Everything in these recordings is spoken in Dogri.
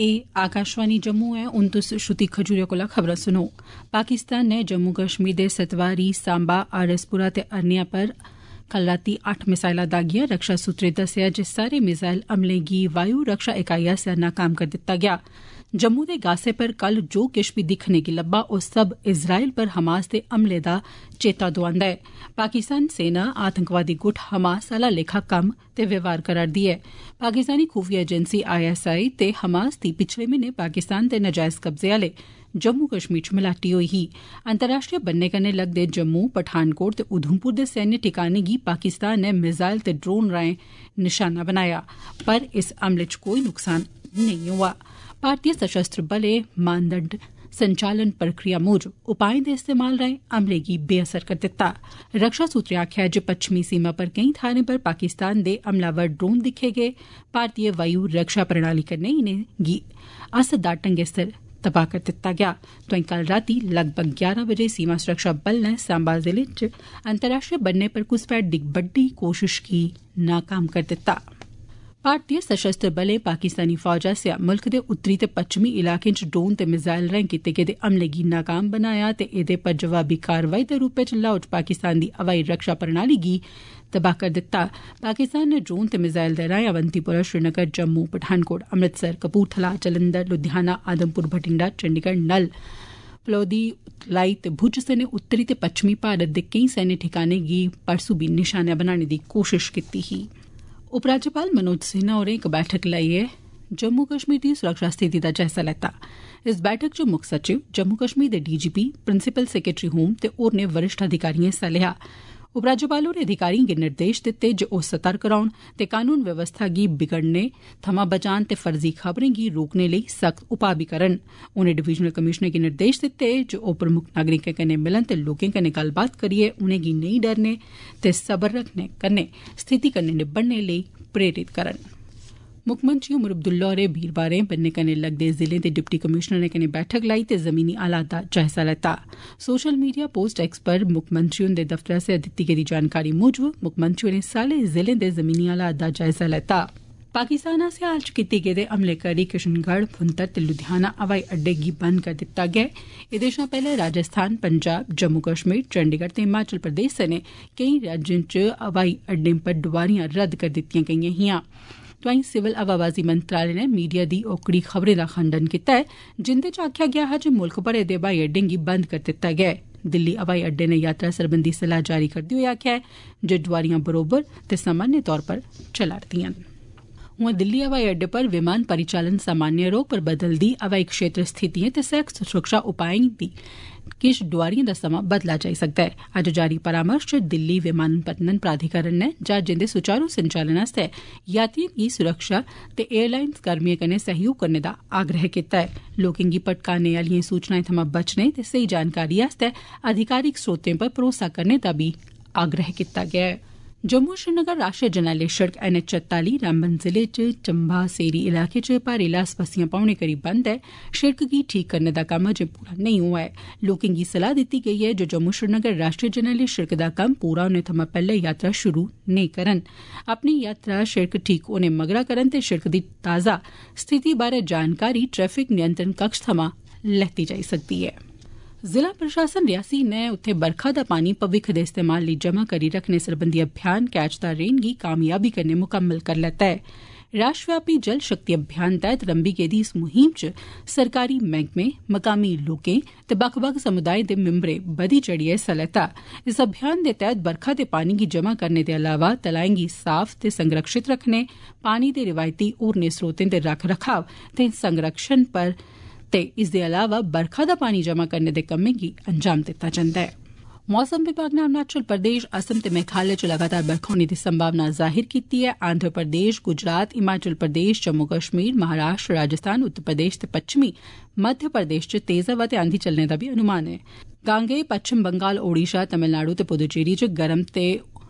आकाशवाणी जम्मू है। हुन तुस श्रुति खजूरिया कोला खबरां सुनो। पाकिस्तान ने जम्मू कश्मीर दे सतवारी, सांबा, आरएसपुरा ते अरनिया पर कल रातीं 8 मिसाइलां दागियां। रक्षा सूत्रें दस्सेआ जे सारे मिसाइल हमलें गी वायु रक्षा इकाई आसेआ नाकाम करी दित्ता गेआ। जम्मू दे गासे पर कल जो किश बी दिक्खने गी लब्बा ओह सब इज़राइल पर हमास दे हमले दा चेता दोआंदा ऐ। पाकिस्तान सेना आतंकवादी गुट हमास आला लेखा कम्म ते व्यवहार करा'रदी ऐ। पाकिस्तानी खुफिया एजेंसी ISI ते हमास दी पिछले म्हीने पाकिस्तान दे नजायज कब्जे आले जम्मू कश्मीर च मलाटी होई ही। अंतर्राष्ट्रीय बन्ने कन्नै लगदे जम्मू, पठानकोट ते उधमपुर दे सैन्य ठिकाने गी पाकिस्तान ने मिसाइल ते ड्रोन राएं निशाना बनाया, पर इस हमले च कोई नुकसान नेईं होआ। भारतीय सशस्त्र बलें मानदंड संचालन प्रक्रिया मूजब उपाएं दे इस्तेमाल राएं हमले गी बेअसर करी दित्ता। रक्षा सूत्रें आखेआ जे पच्छमी सीमा पर केईं थाह्रें पर पाकिस्तान दे हमलावर ड्रोन दिक्खे गे। भारतीय वायु रक्षा प्रणाली कन्नै इनेंगी असरदार ढंगै सिर तबाह करी दित्ता गेआ। तोआईं कल रातीं लगभग 11 बजे सीमा सुरक्षा बल नै सांबा जिले च अंतर्राष्ट्रीय बन्ने पर घुसपैठ दी बड्डी कोशिश गी नाकाम करी दित्ता। भारतीय सशस्त्र बलें पाकिस्तानी फौज आसेआ मुल्ख दे उत्तरी ते पच्छमी इलाकें च ड्रोन ते मिसाइल राएं कीते गेदे हमले गी नाकाम बनाया ते एह्दे पर जवाबी कारवाई दे रूपै च लाहौर च पाकिस्तान दी हवाई रक्षा प्रणाली गी तबाह करी दित्ता। पाकिस्तान ने ड्रोन ते मिसाइल दे राएं अवंतीपोरा, श्रीनगर, जम्मू, पठानकोट, अमृतसर, कपूरथला, जलंधर, लुधियाना, आदमपुर, भटिंडा, चंडीगढ़, नल, फलोदी, लाई ते भुज सने उत्तरी ते पच्छमी भारत दे केईं सैन्य ठिकानें गी परसू बी निशाना बनाने दी कोशिश कीती ही। उपराज्यपाल मनोज सिन्हा होरें इक बैठक लाइयै जम्मू कश्मीर दी सुरक्षा स्थिति दा जायजा लैता। इस बैठक च मुक्ख सचिव, जम्मू कश्मीर दे DGP, प्रिंसिपल सैक्रेटरी होम ते होरनें वरिष्ठ अधिकारिएं हिस्सा लेआ। उपराज्यपाल होरें अधिकारिएं गी निर्देश दित्ते जे ओह् सतर्क रौह्न ते कानून व्यवस्था गी बिगड़ने थमां बचान ते फर्जी खबरें गी रोकने लेई सख्त उपाऽ बी करन। उनें डिवीजनल कमीशनर गी निर्देश दित्ते जे ओह् प्रमुख नागरिकें कन्नै मिलन ते लोकें कन्नै गल्लबात करियै उनेंगी नेईं डरने ते सबर रखने कन्नै स्थिति कन्नै निब्बड़ने लेई प्रेरित करन। मुक्खमंत्री उमर अब्दुल्ला होरें वीरवारें बन्ने कन्नै लगदे जिलें दे डिप्टी कमीशनरें कन्नै बैठक लाई ते जमीनी हालात दा जायजा लैता। सोशल मीडिया पोस्ट एक्स पर मुक्खमंत्री हुंदे दफ्तर आसेआ दित्ती गेदी जानकारी मूजब मुक्खमंत्री होरें सारे जिलें दे जमीनी हालात दा जायजा लैता। पाकिस्तान आसेआ हाल च कीते गेदे हमले करी किशनगढ़, फुंतर ते लुधियाना हवाई अड्डे गी बंद करी दित्ता गेआ। एह्दे शा पैह्ले राजस्थान, पंजाब, जम्मू कश्मीर, चंडीगढ़ ते हिमाचल प्रदेश सने केईं राज्यें च हवाई अड्डें पर डोआरियां रद्द करी दित्तियां गेईआं हिआं। तोआईं सिविल हवाबाजी मंत्रालय नै मीडिया दी ओकड़ी खबरें दा खंडन कीता ऐ जिंदे च आखेआ गेआ हा जे मुल्ख भरै दे हवाई अड्डें गी बंद करी दित्ता गेआ ऐ। दिल्ली हवाई अड्डे नै यात्रा सरबंधी सलाह जारी करदे होई आखेआ ऐ जे डोआरियां बरोबर ते सामान्य तौर पर चला'रदियां न। उआं दिल्ली हवाई अड्डे पर विमान परिचालन सामान्य रौह्ग, पर बदलदी हवाई क्षेत्र स्थितिएं ते सख्त सुरक्षा उपाएं दी किश डोआरिएं दा समां बदला जाई सकदा ऐ। अज्ज जारी परामर्श च दिल्ली विमानपत्तन प्राधिकरण नै जहाजें दे सुचारू संचालन आस्तै यात्रिएं गी सुरक्षा ते एयरलाइन्स कर्मियें कन्नै सहयोग करने दा आग्रह कीता ऐ। लोकें गी भटकाने आलिएं सूचनाएं थमां बचने ते सेही जानकारी आस्तै अधिकारिक स्रोतें पर भरोसा करने दा बी आग्रह कीता गेआ ऐ। जम्मू श्रीनगर राष्ट्रीय जरनैली शिड़क NH44 रामबन जिले च चंबा सेरी इलाके च भारी ल्हास पस्सियां पौने करी बंद ऐ। शिड़क गी ठीक करने दा कम्म अजें पूरा नेईं होआ ऐ। लोकें गी सलाह दित्ती गेई ऐ जे जम्मू श्रीनगर राष्ट्रीय जरनैली शिड़क दा कम्म पूरा होने थमां पैह्ले यात्रा शुरू नेईं करन। अपनी यात्रा शिड़क ठीक होने मगरा करन ते शिड़क दी ताज़ा स्थिति बारै जानकारी ट्रैफिक नियंत्रण कक्ष थमां लैती जाई सकदी ऐ। जिला प्रशासन रियासी नै उत्थे बरखा दा पानी भविक्ख दे इस्तेमाल लेई जमा करी रखने सरबंधी अभियान कैच द रेन गी कामयाबी कन्नै मुकम्मल करी लैता ऐ। राष्ट्रव्यापी जल शक्ति अभियान तैह्त रंभी गेदी इस मुहिम च सरकारी मैह्कमें, मकामी लोकें ते बक्ख बक्ख समुदाएं दे मिंबरें बधी चढ़ियै हिस्सा लैता। इस अभियान दे तैह्त बरखा दे पानी गी जमा करने दे अलावा तलाएं गी साफ ते संरक्षित रखने, पानी दे रिवायती होरनें स्रोतें दे रख रखाव ते संरक्षण पर ते इसदे अलावा बरखा दा पानी जमा करने दे कम्में गी अंजाम दित्ता जंदा ऐ। मौसम विभाग ने अरुणाचल प्रदेश, असम ते मेघालय च लगातार बरखा होने दी संभावना जाहिर कीती ऐ। आंध्र प्रदेश, गुजरात, हिमाचल प्रदेश, जम्मू कश्मीर, महाराष्ट्र, राजस्थान, उत्तर प्रदेश ते पच्छमी मध्य प्रदेश च तेज हवा ते आंधी चलने दा बी अनुमान ऐ। गांगे, पच्छम बंगाल, ओडिशा, तमिलनाडु ते पुदुचेरी च गर्म ते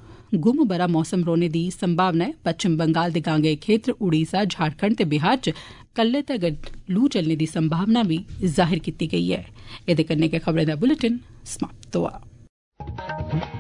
गुम बरा मौसम रौहने दी संभावना ऐ। पच्छम बंगाल दे गांगे क्षेत्र, उड़ीसा, झारखंड ते बिहार च कल्लै तगर लू चलने दी संभावना बी जाहिर कीती गेई ऐ। एह्दे कन्नै गै खबरें दा बुलेटिन समाप्त होआ।